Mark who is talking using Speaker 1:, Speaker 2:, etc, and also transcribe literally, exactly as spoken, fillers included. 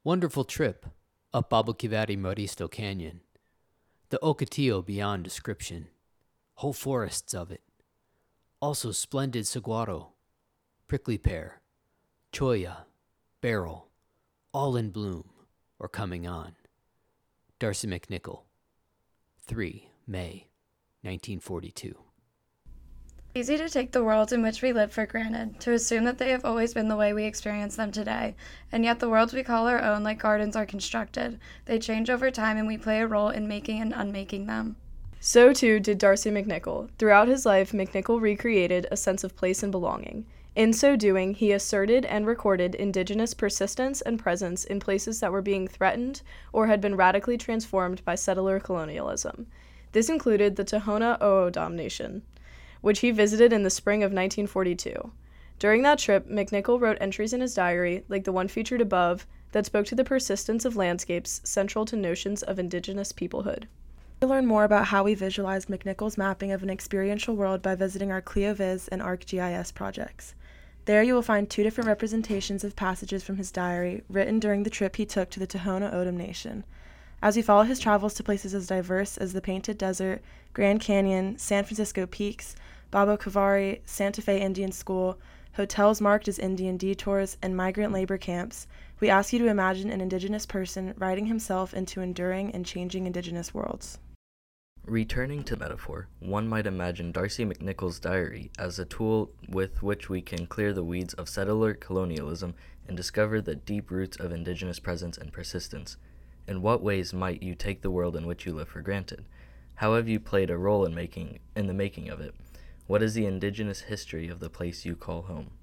Speaker 1: Wonderful trip up Baboquivari Maristo Canyon. The Ocotillo beyond description. Whole forests of it. Also splendid saguaro, prickly pear, cholla, beryl, all in bloom or coming on. Darcy McNichol, the third of May, nineteen forty-two.
Speaker 2: Easy to take the worlds in which we live for granted, to assume that they have always been the way we experience them today, and yet the worlds we call our own, like gardens, are constructed. They change over time, and we play a role in making and unmaking them.
Speaker 3: So too did Darcy McNichol. Throughout his life, McNichol recreated a sense of place and belonging. In so doing, he asserted and recorded Indigenous persistence and presence in places that were being threatened or had been radically transformed by settler colonialism. This included the Tohono O'odham Nation, which he visited in the spring of nineteen forty-two. During that trip, McNichol wrote entries in his diary, like the one featured above, that spoke to the persistence of landscapes central to notions of Indigenous peoplehood.
Speaker 4: To learn more about how we visualized McNichol's mapping of an experiential world by visiting our ClioVis and ArcGIS projects. There you will find two different representations of passages from his diary, written during the trip he took to the Tohono O'odham Nation. As we follow his travels to places as diverse as the Painted Desert, Grand Canyon, San Francisco Peaks, Baboquivari, Santa Fe Indian School, hotels marked as Indian detours, and migrant labor camps, we ask you to imagine an Indigenous person writing himself into enduring and changing Indigenous worlds.
Speaker 5: Returning to metaphor, one might imagine Darcy McNichol's diary as a tool with which we can clear the weeds of settler colonialism and discover the deep roots of Indigenous presence and persistence. In what ways might you take the world in which you live for granted? How have you played a role in making in the making of it? What is the Indigenous history of the place you call home?